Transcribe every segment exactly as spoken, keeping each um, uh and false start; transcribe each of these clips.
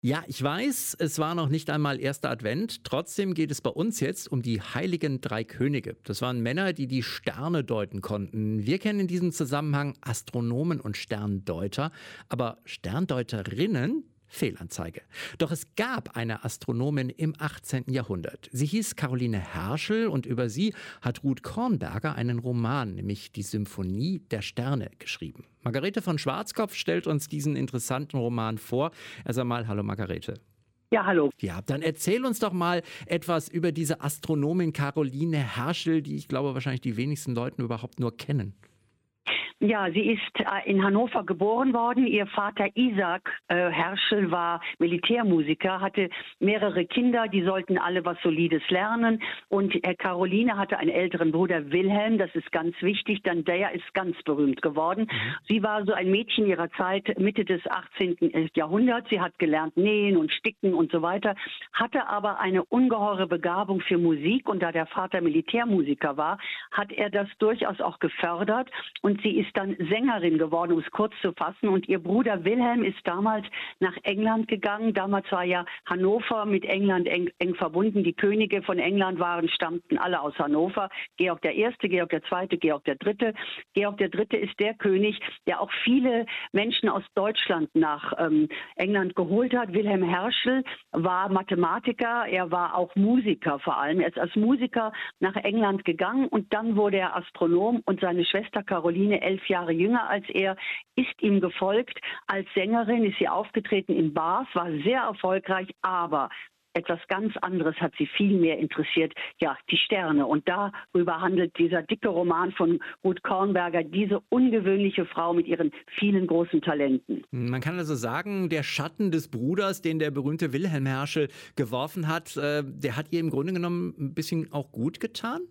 Ja, ich weiß, es war noch nicht einmal erster Advent. Trotzdem geht es bei uns jetzt um die heiligen drei Könige. Das waren Männer, die die Sterne deuten konnten. Wir kennen in diesem Zusammenhang Astronomen und Sterndeuter, aber Sterndeuterinnen? Fehlanzeige. Doch es gab eine Astronomin im achtzehnten. Jahrhundert. Sie hieß Caroline Herschel und über sie hat Ruth Kornberger einen Roman, nämlich die Symphonie der Sterne, geschrieben. Margarete von Schwarzkopf stellt uns diesen interessanten Roman vor. Erst einmal, hallo Margarete. Ja, hallo. Ja, dann erzähl uns doch mal etwas über diese Astronomin Caroline Herschel, die ich glaube wahrscheinlich die wenigsten Leute überhaupt nur kennen. Ja, sie ist äh, in Hannover geboren worden. Ihr Vater Isaac äh, Herschel war Militärmusiker, hatte mehrere Kinder, die sollten alle was Solides lernen. Und äh, Caroline hatte einen älteren Bruder Wilhelm, das ist ganz wichtig, denn der ist ganz berühmt geworden. Mhm. Sie war so ein Mädchen ihrer Zeit, Mitte des achtzehnten. Jahrhunderts. Sie hat gelernt nähen und sticken und so weiter, hatte aber eine ungeheure Begabung für Musik. Und da der Vater Militärmusiker war, hat er das durchaus auch gefördert. Und sie ist dann Sängerin geworden, um es kurz zu fassen. Und ihr Bruder Wilhelm ist damals nach England gegangen. Damals war ja Hannover mit England eng, eng verbunden. Die Könige von England waren, stammten alle aus Hannover. Georg der Erste, Georg der Zweite, Georg der Dritte. Georg der Dritte ist der König, der auch viele Menschen aus Deutschland nach ähm, England geholt hat. Wilhelm Herschel war Mathematiker, er war auch Musiker vor allem. Er ist als Musiker nach England gegangen und dann wurde er Astronom und seine Schwester Caroline, elf Jahre jünger als er, ist ihm gefolgt. Als Sängerin ist sie aufgetreten in Bath, war sehr erfolgreich, aber etwas ganz anderes hat sie viel mehr interessiert, ja, die Sterne. Und darüber handelt dieser dicke Roman von Ruth Kornberger, diese ungewöhnliche Frau mit ihren vielen großen Talenten. Man kann also sagen, der Schatten des Bruders, den der berühmte Wilhelm Herschel geworfen hat, äh, der hat ihr im Grunde genommen ein bisschen auch gut getan?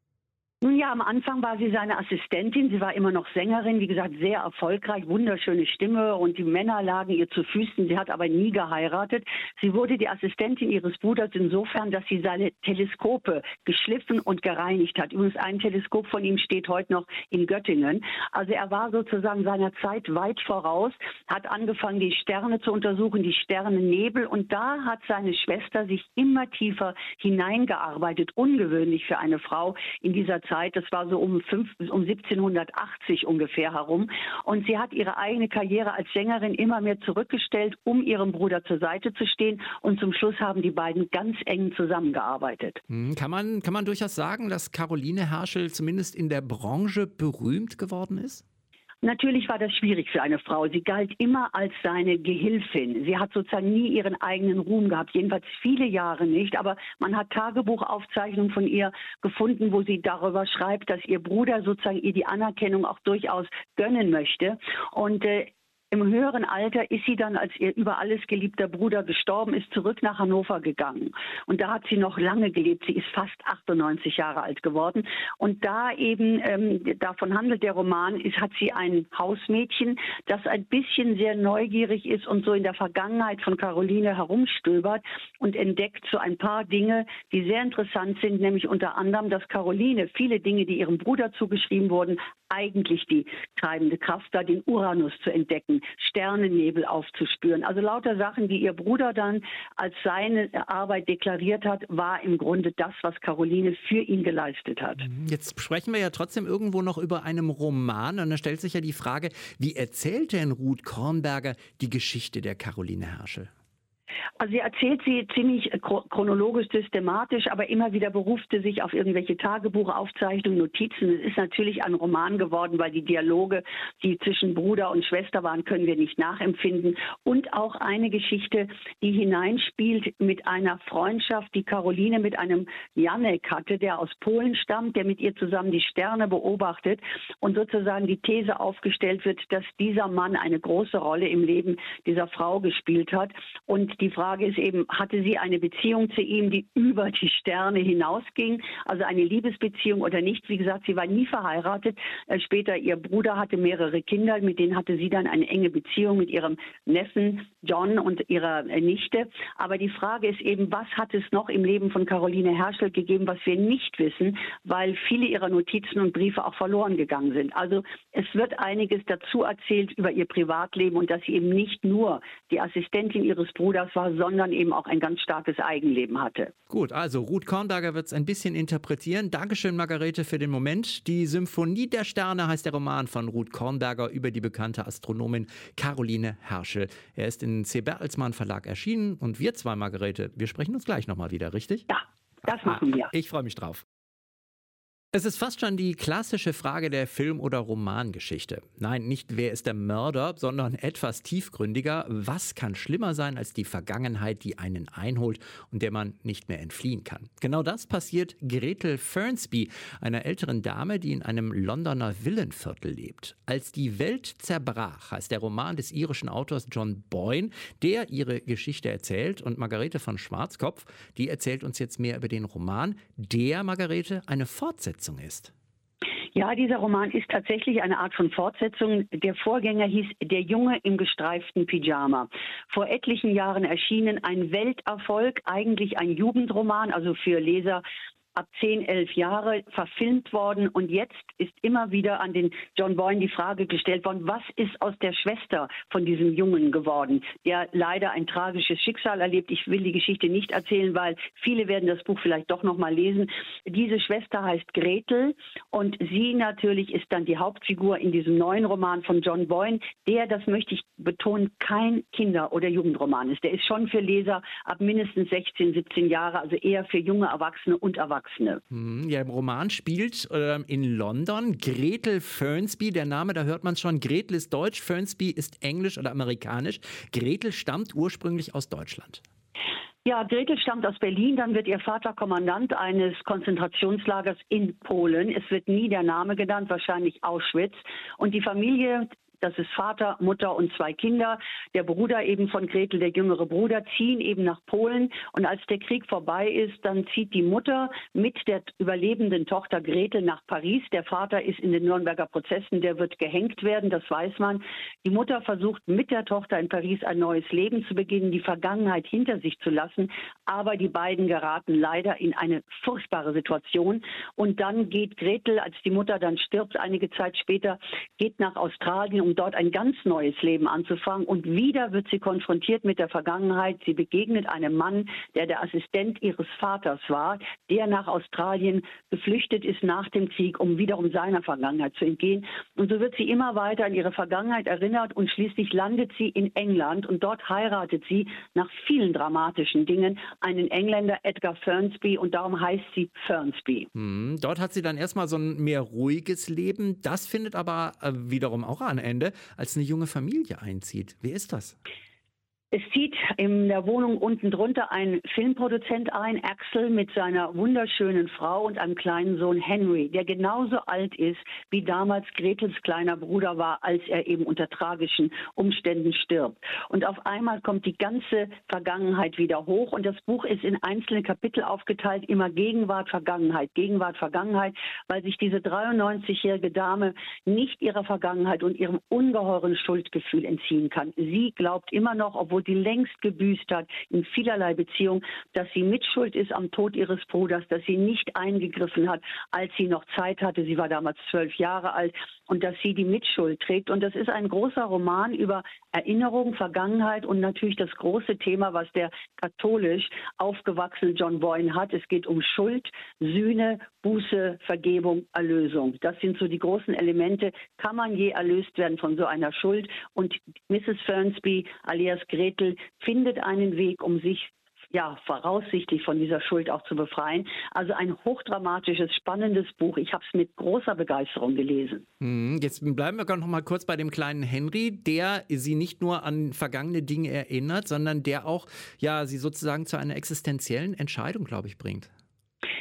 Nun ja, am Anfang war sie seine Assistentin. Sie war immer noch Sängerin, wie gesagt, sehr erfolgreich, wunderschöne Stimme und die Männer lagen ihr zu Füßen. Sie hat aber nie geheiratet. Sie wurde die Assistentin ihres Bruders insofern, dass sie seine Teleskope geschliffen und gereinigt hat. Übrigens, ein Teleskop von ihm steht heute noch in Göttingen. Also er war sozusagen seiner Zeit weit voraus, hat angefangen, die Sterne zu untersuchen, die Sternennebel. Und da hat seine Schwester sich immer tiefer hineingearbeitet. Ungewöhnlich für eine Frau in dieser Zeit. Das war so um, fünf, um siebzehnhundertachtzig ungefähr herum. Und sie hat ihre eigene Karriere als Sängerin immer mehr zurückgestellt, um ihrem Bruder zur Seite zu stehen. Und zum Schluss haben die beiden ganz eng zusammengearbeitet. Kann man, kann man durchaus sagen, dass Caroline Herschel zumindest in der Branche berühmt geworden ist? Natürlich war das schwierig für eine Frau. Sie galt immer als seine Gehilfin. Sie hat sozusagen nie ihren eigenen Ruhm gehabt, jedenfalls viele Jahre nicht. Aber man hat Tagebuchaufzeichnungen von ihr gefunden, wo sie darüber schreibt, dass ihr Bruder sozusagen ihr die Anerkennung auch durchaus gönnen möchte. Und äh, im höheren Alter ist sie dann, als ihr über alles geliebter Bruder gestorben ist, zurück nach Hannover gegangen. Und da hat sie noch lange gelebt. Sie ist fast achtundneunzig Jahre alt geworden. Und da eben, ähm, davon handelt der Roman, ist, hat sie ein Hausmädchen, das ein bisschen sehr neugierig ist und so in der Vergangenheit von Caroline herumstöbert und entdeckt so ein paar Dinge, die sehr interessant sind, nämlich unter anderem, dass Caroline viele Dinge, die ihrem Bruder zugeschrieben wurden, eigentlich die treibende Kraft war, den Uranus zu entdecken, Sternennebel aufzuspüren. Also lauter Sachen, die ihr Bruder dann als seine Arbeit deklariert hat, war im Grunde das, was Caroline für ihn geleistet hat. Jetzt sprechen wir ja trotzdem irgendwo noch über einen Roman und da stellt sich ja die Frage, wie erzählt denn Ruth Kornberger die Geschichte der Caroline Herschel? Also sie erzählt sie ziemlich chronologisch, systematisch, aber immer wieder berufte sich auf irgendwelche Tagebuchaufzeichnungen, Notizen. Es ist natürlich ein Roman geworden, weil die Dialoge, die zwischen Bruder und Schwester waren, können wir nicht nachempfinden. Und auch eine Geschichte, die hineinspielt mit einer Freundschaft, die Caroline mit einem Janek hatte, der aus Polen stammt, der mit ihr zusammen die Sterne beobachtet und sozusagen die These aufgestellt wird, dass dieser Mann eine große Rolle im Leben dieser Frau gespielt hat. Und die Frage Frage ist eben, hatte sie eine Beziehung zu ihm, die über die Sterne hinausging, also eine Liebesbeziehung oder nicht? Wie gesagt, sie war nie verheiratet. Äh, später, ihr Bruder hatte mehrere Kinder, mit denen hatte sie dann eine enge Beziehung mit ihrem Neffen John und ihrer äh, Nichte. Aber die Frage ist eben, was hat es noch im Leben von Caroline Herschel gegeben, was wir nicht wissen, weil viele ihrer Notizen und Briefe auch verloren gegangen sind. Also es wird einiges dazu erzählt über ihr Privatleben und dass sie eben nicht nur die Assistentin ihres Bruders war, sondern eben auch ein ganz starkes Eigenleben hatte. Gut, also Ruth Kornberger wird es ein bisschen interpretieren. Dankeschön, Margarete, für den Moment. Die Symphonie der Sterne heißt der Roman von Ruth Kornberger über die bekannte Astronomin Caroline Herschel. Er ist in C. Bertelsmann Verlag erschienen und wir zwei, Margarete, wir sprechen uns gleich nochmal wieder, richtig? Ja, das machen wir. Ich freue mich drauf. Es ist fast schon die klassische Frage der Film- oder Romangeschichte. Nein, nicht wer ist der Mörder, sondern etwas tiefgründiger. Was kann schlimmer sein als die Vergangenheit, die einen einholt und der man nicht mehr entfliehen kann? Genau das passiert Gretel Fernsby, einer älteren Dame, die in einem Londoner Villenviertel lebt. Als die Welt zerbrach, heißt der Roman des irischen Autors John Boyne, der ihre Geschichte erzählt. Und Margarete von Schwarzkopf, die erzählt uns jetzt mehr über den Roman, der, Margarete, eine Fortsetzung ist. Ja, dieser Roman ist tatsächlich eine Art von Fortsetzung. Der Vorgänger hieß Der Junge im gestreiften Pyjama. Vor etlichen Jahren erschienen, ein Welterfolg, eigentlich ein Jugendroman, also für Leser ab zehn, elf Jahre, verfilmt worden. Und jetzt ist immer wieder an den John Boyne die Frage gestellt worden, was ist aus der Schwester von diesem Jungen geworden, der leider ein tragisches Schicksal erlebt. Ich will die Geschichte nicht erzählen, weil viele werden das Buch vielleicht doch noch mal lesen. Diese Schwester heißt Gretel und sie natürlich ist dann die Hauptfigur in diesem neuen Roman von John Boyne, der, das möchte ich betonen, kein Kinder- oder Jugendroman ist. Der ist schon für Leser ab mindestens sechzehn, siebzehn Jahre, also eher für junge Erwachsene und Erwachsene. Ja, im Roman spielt äh, in London Gretel Fernsby, der Name, da hört man schon, Gretel ist deutsch, Fernsby ist englisch oder amerikanisch. Gretel stammt ursprünglich aus Deutschland. Ja, Gretel stammt aus Berlin, dann wird ihr Vater Kommandant eines Konzentrationslagers in Polen. Es wird nie der Name genannt, wahrscheinlich Auschwitz. Und die Familie, das ist Vater, Mutter und zwei Kinder. Der Bruder eben von Gretel, der jüngere Bruder, ziehen eben nach Polen. Und als der Krieg vorbei ist, dann zieht die Mutter mit der überlebenden Tochter Gretel nach Paris. Der Vater ist in den Nürnberger Prozessen, der wird gehängt werden, das weiß man. Die Mutter versucht mit der Tochter in Paris ein neues Leben zu beginnen, die Vergangenheit hinter sich zu lassen. Aber die beiden geraten leider in eine furchtbare Situation. Und dann geht Gretel, als die Mutter dann stirbt, einige Zeit später, geht nach Australien, um dort ein ganz neues Leben anzufangen. Und wieder wird sie konfrontiert mit der Vergangenheit. Sie begegnet einem Mann, der der Assistent ihres Vaters war, der nach Australien geflüchtet ist nach dem Krieg, um wiederum seiner Vergangenheit zu entgehen. Und so wird sie immer weiter an ihre Vergangenheit erinnert und schließlich landet sie in England und dort heiratet sie nach vielen dramatischen Dingen einen Engländer, Edgar Fernsby, und darum heißt sie Fernsby. Hm, dort hat sie dann erstmal so ein mehr ruhiges Leben. Das findet aber äh, wiederum auch ein Ende, als eine junge Familie einzieht. Wie ist das? Es zieht in der Wohnung unten drunter ein Filmproduzent ein, Axel, mit seiner wunderschönen Frau und einem kleinen Sohn Henry, der genauso alt ist, wie damals Gretels kleiner Bruder war, als er eben unter tragischen Umständen stirbt. Und auf einmal kommt die ganze Vergangenheit wieder hoch und das Buch ist in einzelne Kapitel aufgeteilt, immer Gegenwart, Vergangenheit, Gegenwart, Vergangenheit, weil sich diese dreiundneunzigjährige Dame nicht ihrer Vergangenheit und ihrem ungeheuren Schuldgefühl entziehen kann. Sie glaubt immer noch, obwohl die längst gebüßt hat in vielerlei Beziehungen, dass sie mitschuld ist am Tod ihres Bruders, dass sie nicht eingegriffen hat, als sie noch Zeit hatte. Sie war damals zwölf Jahre alt und dass sie die Mitschuld trägt. Und das ist ein großer Roman über Erinnerung, Vergangenheit und natürlich das große Thema, was der katholisch aufgewachsene John Boyne hat. Es geht um Schuld, Sühne, Buße, Vergebung, Erlösung. Das sind so die großen Elemente. Kann man je erlöst werden von so einer Schuld? Und Misses Fernsby alias Gretel findet einen Weg, um sich ja voraussichtlich von dieser Schuld auch zu befreien. Also ein hochdramatisches, spannendes Buch. Ich habe es mit großer Begeisterung gelesen. Jetzt bleiben wir noch mal kurz bei dem kleinen Henry, der sie nicht nur an vergangene Dinge erinnert, sondern der auch ja sie sozusagen zu einer existenziellen Entscheidung, glaube ich, bringt.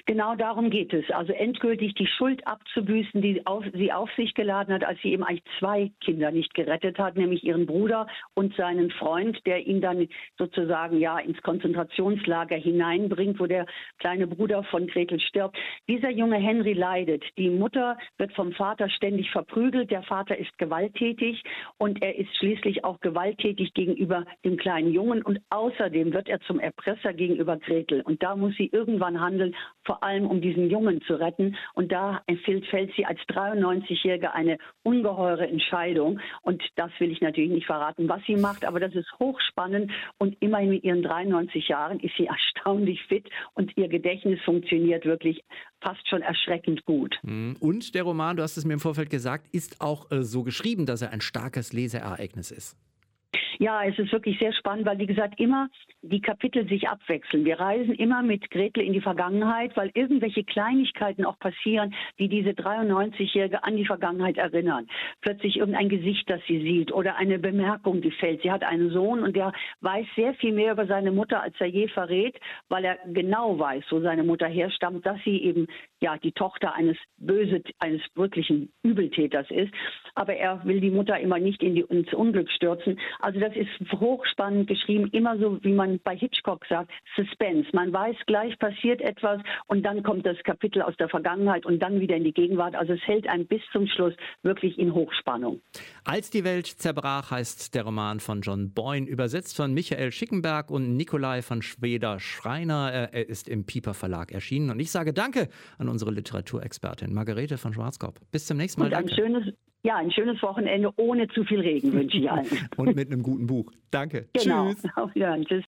Genau darum geht es. Also endgültig die Schuld abzubüßen, die auf, sie auf sich geladen hat, als sie eben eigentlich zwei Kinder nicht gerettet hat, nämlich ihren Bruder und seinen Freund, der ihn dann sozusagen ja ins Konzentrationslager hineinbringt, wo der kleine Bruder von Gretel stirbt. Dieser junge Henry leidet. Die Mutter wird vom Vater ständig verprügelt. Der Vater ist gewalttätig und er ist schließlich auch gewalttätig gegenüber dem kleinen Jungen und außerdem wird er zum Erpresser gegenüber Gretel. Und da muss sie irgendwann handeln, vor allem um diesen Jungen zu retten. Und da fällt, fällt sie als dreiundneunzigjährige eine ungeheure Entscheidung. Und das will ich natürlich nicht verraten, was sie macht, aber das ist hochspannend. Und immerhin mit ihren dreiundneunzig Jahren ist sie erstaunlich fit und ihr Gedächtnis funktioniert wirklich fast schon erschreckend gut. Und der Roman, du hast es mir im Vorfeld gesagt, ist auch äh, so geschrieben, dass er ein starkes Leseereignis ist. Ja, es ist wirklich sehr spannend, weil, wie gesagt, immer die Kapitel sich abwechseln. Wir reisen immer mit Gretel in die Vergangenheit, weil irgendwelche Kleinigkeiten auch passieren, die diese dreiundneunzigjährige an die Vergangenheit erinnern. Plötzlich irgendein Gesicht, das sie sieht oder eine Bemerkung, die fällt. Sie hat einen Sohn und der weiß sehr viel mehr über seine Mutter, als er je verrät, weil er genau weiß, wo seine Mutter herstammt, dass sie eben ja die Tochter eines böse, eines wirklichen Übeltäters ist. Aber er will die Mutter immer nicht in die, ins Unglück stürzen. Also das ist hochspannend geschrieben, immer so, wie man bei Hitchcock sagt, Suspense. Man weiß, gleich passiert etwas und dann kommt das Kapitel aus der Vergangenheit und dann wieder in die Gegenwart. Also es hält einen bis zum Schluss wirklich in Hochspannung. Als die Welt zerbrach heißt der Roman von John Boyne, übersetzt von Michael Schickenberg und Nikolai von Schweder-Schreiner. Er ist im Piper Verlag erschienen. Und ich sage Danke an unsere Literaturexpertin Margarete von Schwarzkopf. Bis zum nächsten Mal. Und ein Danke. schönes, ja, ein schönes Wochenende ohne zu viel Regen wünsche ich allen. Und mit einem guten Buch. Danke. Genau. Tschüss. Auf Wiedersehen. Tschüss.